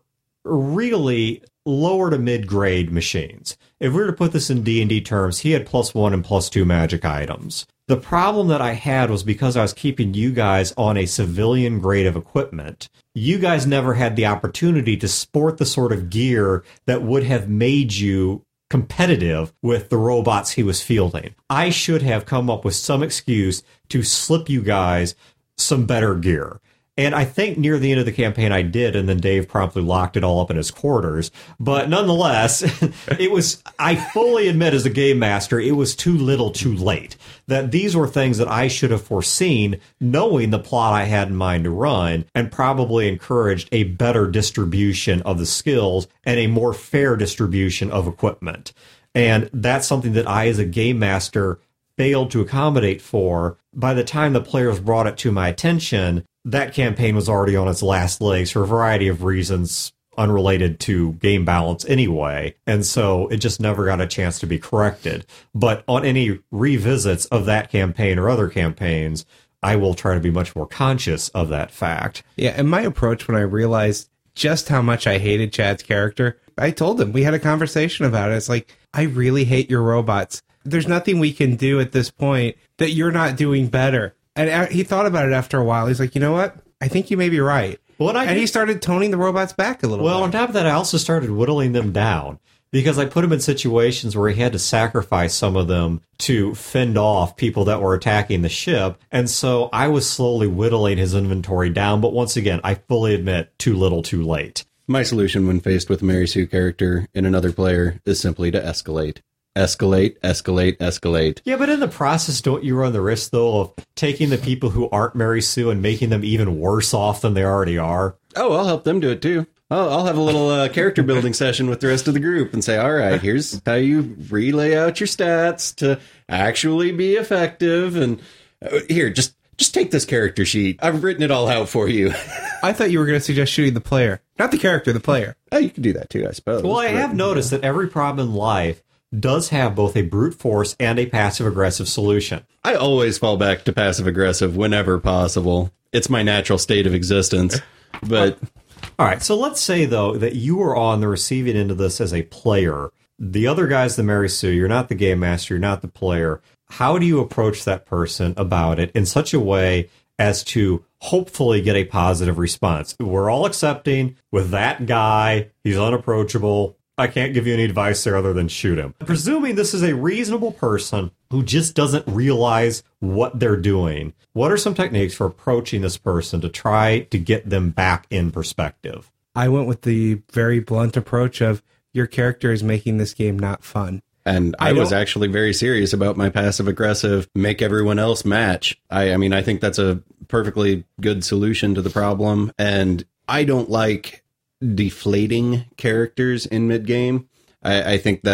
really lower to mid-grade machines. If we were to put this in D and D terms, he had plus one and plus two magic items. The problem that I had was because I was keeping you guys on a civilian grade of equipment, you guys never had the opportunity to sport the sort of gear that would have made you competitive with the robots he was fielding. I should have come up with some excuse to slip you guys some better gear. And I think near the end of the campaign I did, and then Dave promptly locked it all up in his quarters. But nonetheless, it was, I fully admit as a game master, it was too little too late. That these were things that I should have foreseen, knowing the plot I had in mind to run, and probably encouraged a better distribution of the skills and a more fair distribution of equipment. And that's something that I, as a game master, failed to accommodate for. By the time the players brought it to my attention, that campaign was already on its last legs for a variety of reasons unrelated to game balance anyway, and so it just never got a chance to be corrected. But on any revisits of that campaign or other campaigns, I will try to be much more conscious of that fact. Yeah, and my approach when I realized just how much I hated Chad's character, I told him, we had a conversation about it. It's like, I really hate your robots. There's nothing we can do at this point that you're not doing better. And he thought about it after a while. He's like, you know what? I think you may be right. Well, and I and did, he started toning the robots back a little well, bit. Well, on top of that, I also started whittling them down because I put him in situations where he had to sacrifice some of them to fend off people that were attacking the ship. And so I was slowly whittling his inventory down. But once again, I fully admit, too little, too late. My solution when faced with a Mary Sue character in another player is simply to escalate. Escalate, escalate, escalate. Yeah, but in the process, don't you run the risk, though, of taking the people who aren't Mary Sue and making them even worse off than they already are? Oh, I'll help them do it, too. I'll, I'll have a little uh, character building session with the rest of the group and say, all right, here's how you relay out your stats to actually be effective. And uh, here, just just take this character sheet. I've written it all out for you. I thought you were going to suggest shooting the player. Not the character, the player. Oh, you can do that, too, I suppose. Well, I but, have noticed that every problem in life does have both a brute force and a passive-aggressive solution. I always fall back to passive-aggressive whenever possible. It's my natural state of existence. But all right, so let's say, though, that you are on the receiving end of this as a player. The other guy's the Mary Sue. You're not the game master. You're not the player. How do you approach that person about it in such a way as to hopefully get a positive response? We're all accepting with that guy. He's unapproachable. I can't give you any advice there other than shoot him. Presuming this is a reasonable person who just doesn't realize what they're doing, what are some techniques for approaching this person to try to get them back in perspective? I went with the very blunt approach of, your character is making this game not fun. And I, I was don't- actually very serious about my passive-aggressive, make everyone else match. I, I mean, I think that's a perfectly good solution to the problem. And I don't like deflating characters in mid-game. I, I think that's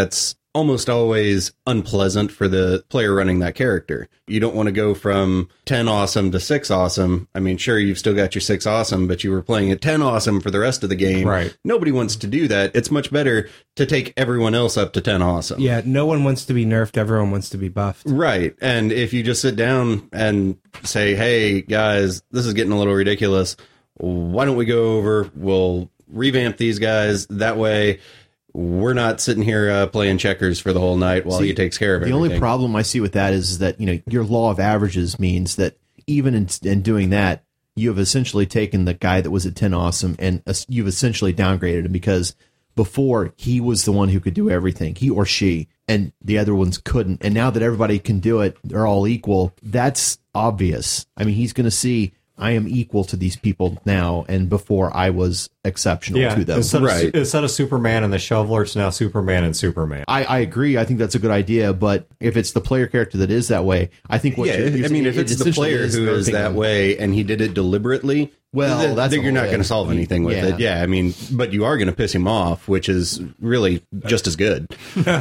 almost always unpleasant for the player running that character. You don't want to go from ten awesome to six awesome. I mean, sure, you've still got your six awesome, but you were playing at ten awesome for the rest of the game. Right. Nobody wants to do that. It's much better to take everyone else up to ten awesome. Yeah, no one wants to be nerfed. Everyone wants to be buffed. Right. And if you just sit down and say, hey, guys, this is getting a little ridiculous. Why don't we go over? We'll revamp these guys. That way, we're not sitting here uh, playing checkers for the whole night while See, he takes care of the everything. only problem I see with that is that, you know, your law of averages means that even in, in doing that, you have essentially taken the guy that was at ten awesome and uh, you've essentially downgraded him, because before he was the one who could do everything, he or she, and the other ones couldn't. And now that everybody can do it, they're all equal. That's obvious. I mean, he's going to see, I am equal to these people now, and before I was exceptional Yeah, to them. instead, Right. of, instead of Superman and the Shoveler, it's now Superman and Superman. I, I agree. I think that's a good idea. But if it's the player character that is that way, I think what yeah, you're, I mean, if it it's the essentially player who is nerfing that them. way and he did it deliberately, Well, then, that's then a you're not whole- going to solve anything with yeah. it. Yeah, I mean, but you are going to piss him off, which is really just as good.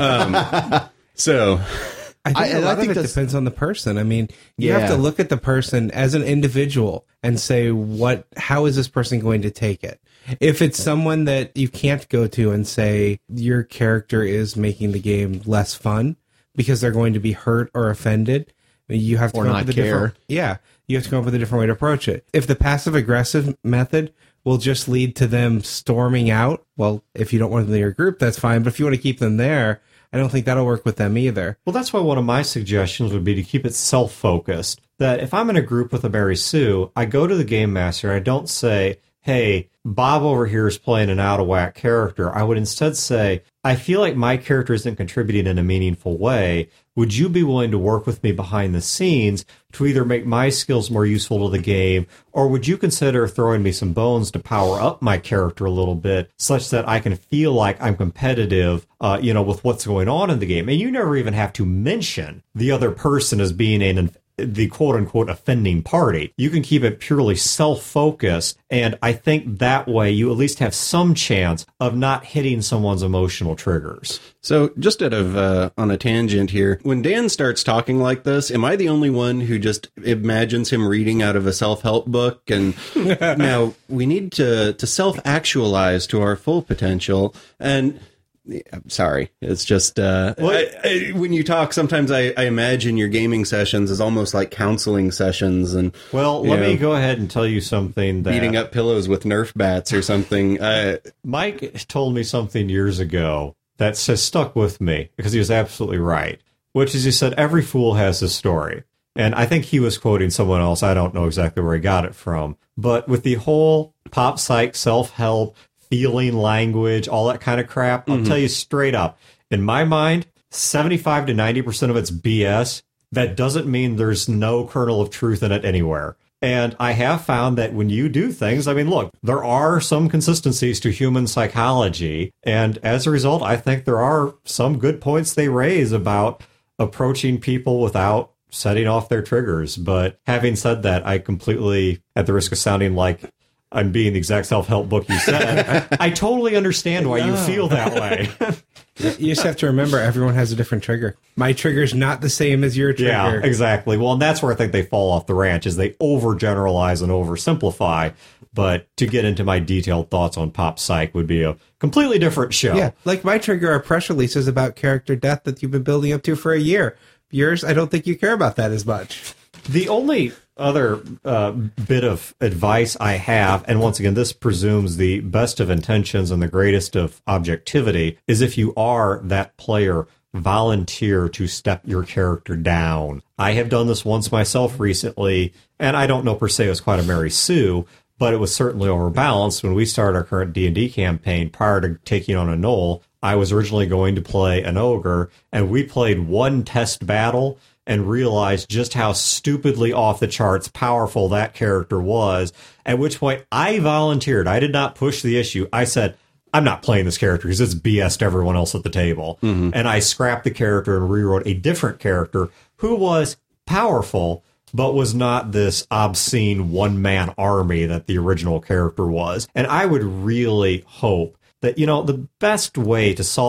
Um, so, I think I- a and I lot think of it that's- depends on the person. I mean, you Yeah. have to look at the person as an individual and say, what, how is this person going to take it? If it's someone that you can't go to and say your character is making the game less fun because they're going to be hurt or offended, you have to Or come not up with a care. different, yeah, you have to come up with a different way to approach it. If the passive aggressive method will just lead to them storming out, well, if you don't want them in your group, that's fine. But if you want to keep them there, I don't think that'll work with them either. Well, that's why one of my suggestions would be to keep it self-focused. That if I'm in a group with a Mary Sue, I go to the game master and I don't say, hey, Bob over here is playing an out-of-whack character. I would instead say, I feel like my character isn't contributing in a meaningful way. Would you be willing to work with me behind the scenes to either make my skills more useful to the game, or would you consider throwing me some bones to power up my character a little bit such that I can feel like I'm competitive, uh, you know, with what's going on in the game? And you never even have to mention the other person as being an the quote-unquote offending party. You can keep it purely self-focused, and I think that way you at least have some chance of not hitting someone's emotional triggers. so just out of uh, on a tangent here, when Dan starts talking like this, am I the only one who just imagines him reading out of a self-help book? And now we need to to self-actualize to our full potential. And I'm sorry, it's just uh, I, I, when you talk, sometimes I, I imagine your gaming sessions as almost like counseling sessions, and Well, you let know, me go ahead and tell you something that beating up pillows with Nerf bats or something. Uh, Mike told me something years ago that has stuck with me because he was absolutely right, which is he said, every fool has his story. And I think he was quoting someone else. I don't know exactly where he got it from. But with the whole pop psych, self-help, feeling language, all that kind of crap, I'll tell you straight up, in my mind, seventy-five to ninety percent of it's B S. That doesn't mean there's no kernel of truth in it anywhere. And I have found that when you do things, I mean, look, there are some consistencies to human psychology. And as a result, I think there are some good points they raise about approaching people without setting off their triggers. But having said that, I completely, at the risk of sounding like I'm being the exact self-help book you said, I, I totally understand why you feel that way. You just have to remember everyone has a different trigger. My trigger's not the same as your trigger. Yeah, exactly. Well, and that's where I think they fall off the ranch, is they overgeneralize and oversimplify. But to get into my detailed thoughts on Pop Psych would be a completely different show. Yeah, like my trigger are press releases about character death that you've been building up to for a year. Yours, I don't think you care about that as much. The only other uh, bit of advice I have, and once again, this presumes the best of intentions and the greatest of objectivity, is if you are that player, volunteer to step your character down. I have done this once myself recently, and I don't know per se it was quite a Mary Sue, but it was certainly overbalanced. When we started our current D and D campaign, prior to taking on a Gnoll, I was originally going to play an ogre, and we played one test battle and realized just how stupidly off the charts powerful that character was, at which point I volunteered. I did not push the issue. I said, I'm not playing this character because it's B S to everyone else at the table. Mm-hmm. And I scrapped the character and rewrote a different character who was powerful, but was not this obscene one-man army that the original character was. And I would really hope that, you know, the best way to solve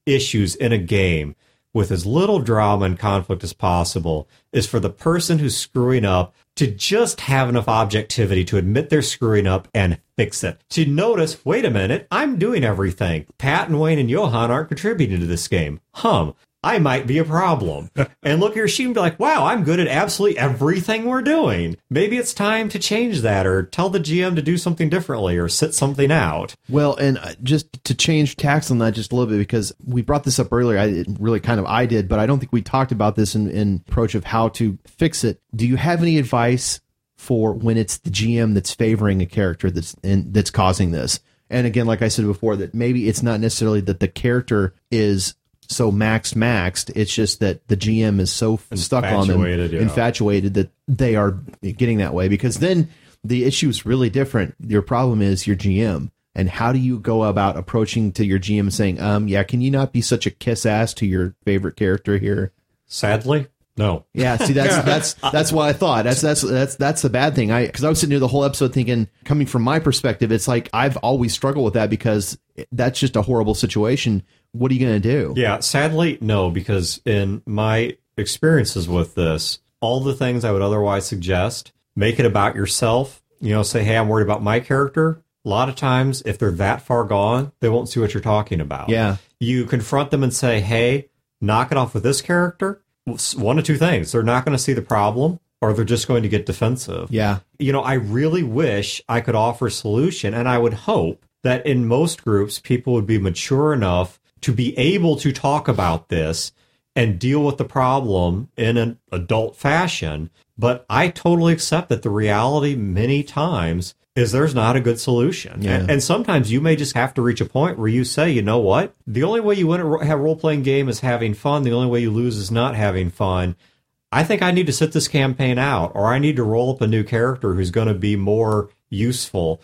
issues in a game with as little drama and conflict as possible is for the person who's screwing up to just have enough objectivity to admit they're screwing up and fix it. To notice, wait a minute, I'm doing everything. Pat and Wayne and Johan aren't contributing to this game. Hum, I might be a problem. And look here, she can be like, wow, I'm good at absolutely everything we're doing. Maybe it's time to change that or tell the G M to do something differently or sit something out. Well, and uh, just to change tacks on that just a little bit, because we brought this up earlier, I it really kind of I did, but I don't think we talked about this in, in approach of how to fix it. Do you have any advice for when it's the G M that's favoring a character that's in, that's causing this? And again, like I said before, that maybe it's not necessarily that the character is so maxed maxed, it's just that the G M is so stuck on them, yeah. infatuated that they are getting that way, because then the issue is really different. Your problem is your G M. And how do you go about approaching to your G M and saying, um, yeah, can you not be such a kiss ass to your favorite character here? Sadly, no. Yeah, see, that's that's that's what I thought. That's that's that's that's the bad thing. I because I was sitting here the whole episode thinking, coming from my perspective, it's like I've always struggled with that because that's just a horrible situation. What are you going to do? Yeah, sadly, no, because in my experiences with this, all the things I would otherwise suggest, make it about yourself. You know, say, hey, I'm worried about my character. A lot of times, if they're that far gone, they won't see what you're talking about. Yeah. You confront them and say, hey, knock it off with this character. One of two things. They're not going to see the problem, or they're just going to get defensive. Yeah. You know, I really wish I could offer a solution, and I would hope that in most groups, people would be mature enough to be able to talk about this and deal with the problem in an adult fashion. But I totally accept that the reality many times is there's not a good solution. Yeah. And, and sometimes you may just have to reach a point where you say, you know what? The only way you win a have role-playing game is having fun. The only way you lose is not having fun. I think I need to sit this campaign out, or I need to roll up a new character who's going to be more useful,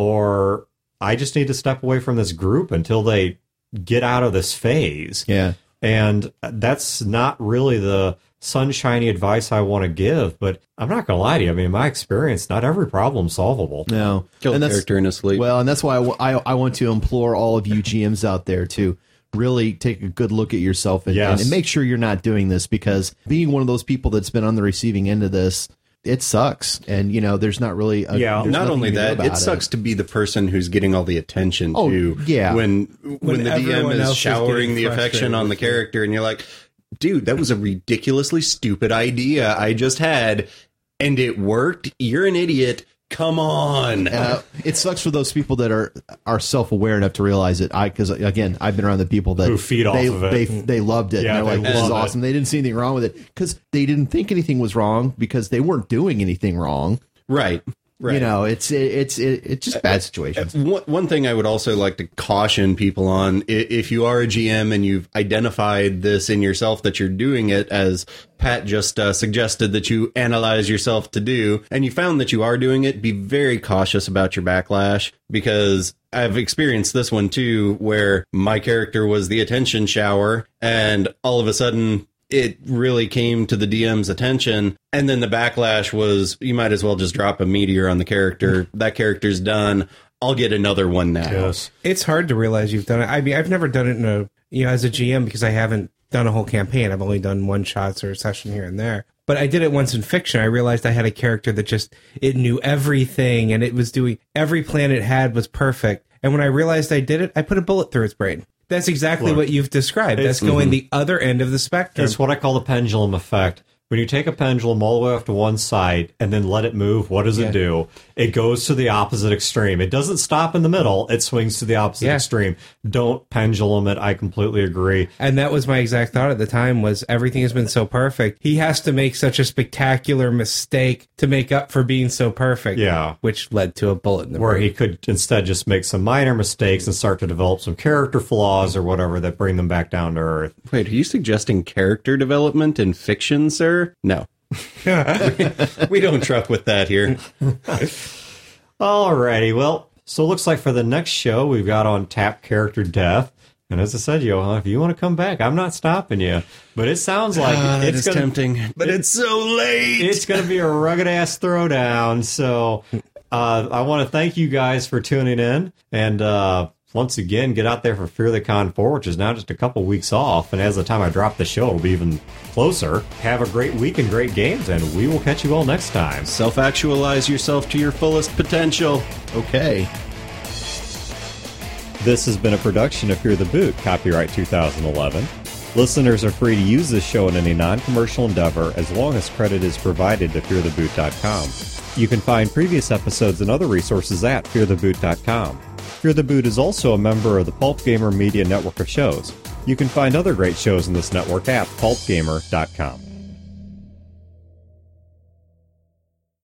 or I just need to step away from this group until they get out of this phase. Yeah. And that's not really the sunshiny advice I want to give, but I'm not going to lie to you. I mean, in my experience, not every problem's solvable. No. Kill And the that's- character in his sleep. Well, and that's why I, w- I, I want to implore all of you G Ms out there to really take a good look at yourself and, Yes. and, and make sure you're not doing this, because being one of those people that's been on the receiving end of this, it sucks. And, you know, there's not really... A, Yeah. there's Not nothing only you can do that, it about sucks to be the person who's getting all the attention Oh, too. yeah. When when, When the D M everyone else is is showering getting the affection frustrated on the with you. character, and you're like, dude, that was a ridiculously stupid idea I just had, and it worked. You're an idiot. Come on. Uh, it sucks for those people that are are self aware enough to realize it. I because again, I've been around the people that Who feed off they, of it. They they loved it. Yeah, and they're they like, this is love it. awesome. They didn't see anything wrong with it because they didn't think anything was wrong because they weren't doing anything wrong. Right. Right. You know, it's it, it's it, it's just bad situations. One, one thing I would also like to caution people on, i- if you are a G M and you've identified this in yourself that you're doing it, as Pat just uh, suggested that you analyze yourself to do, and you found that you are doing it, be very cautious about your backlash, because I've experienced this one too, where my character was the attention shower, and all of a sudden it really came to the D M's attention, and then the backlash was, you might as well just drop a meteor on the character. That character's done. I'll get another one now. Yes. It's hard to realize you've done it. I mean, I've never done it in a, you know, as a G M, because I haven't done a whole campaign. I've only done one shots or a session here and there. But I did it once in fiction. I realized I had a character that just, it knew everything, and it was doing, every plan it had was perfect. And when I realized I did it, I put a bullet through its brain. That's exactly Look, what you've described. That's it's- going the other end of the spectrum. It's what I call the pendulum effect. When you take a pendulum all the way off to one side and then let it move, what does Yeah. it do? It goes to the opposite extreme. It doesn't stop in the middle. It swings to the opposite Yeah. extreme. Don't pendulum it. I completely agree. And that was my exact thought at the time, was everything has been so perfect. He has to make such a spectacular mistake to make up for being so perfect. Yeah. Which led to a bullet in the Where brain. he could instead just make some minor mistakes and start to develop some character flaws or whatever that bring them back down to earth. Wait, are you suggesting character development in fiction, sir? No. We don't truck with that here. Alrighty, well, so it looks like for the next show we've got on tap character death. And as I said, Johan, if you want to come back, I'm not stopping you. But it sounds like Ah, that it's is gonna, tempting, but it's so late. it's going to be a rugged ass throwdown. So uh, I want to thank you guys for tuning in. And uh, once again, get out there for Fear the Con four, which is now just a couple weeks off. And as the time I drop the show, it'll be even closer. Have a great week and great games, and we will catch you all next time. Self-actualize yourself to your fullest potential. Okay. This has been a production of Fear the Boot, copyright two thousand eleven. Listeners are free to use this show in any non-commercial endeavor as long as credit is provided to fear the boot dot com. You can find previous episodes and other resources at fear the boot dot com. Fear the Boot is also a member of the Pulp Gamer Media network of shows. You can find other great shows in this network at pulp gamer dot com.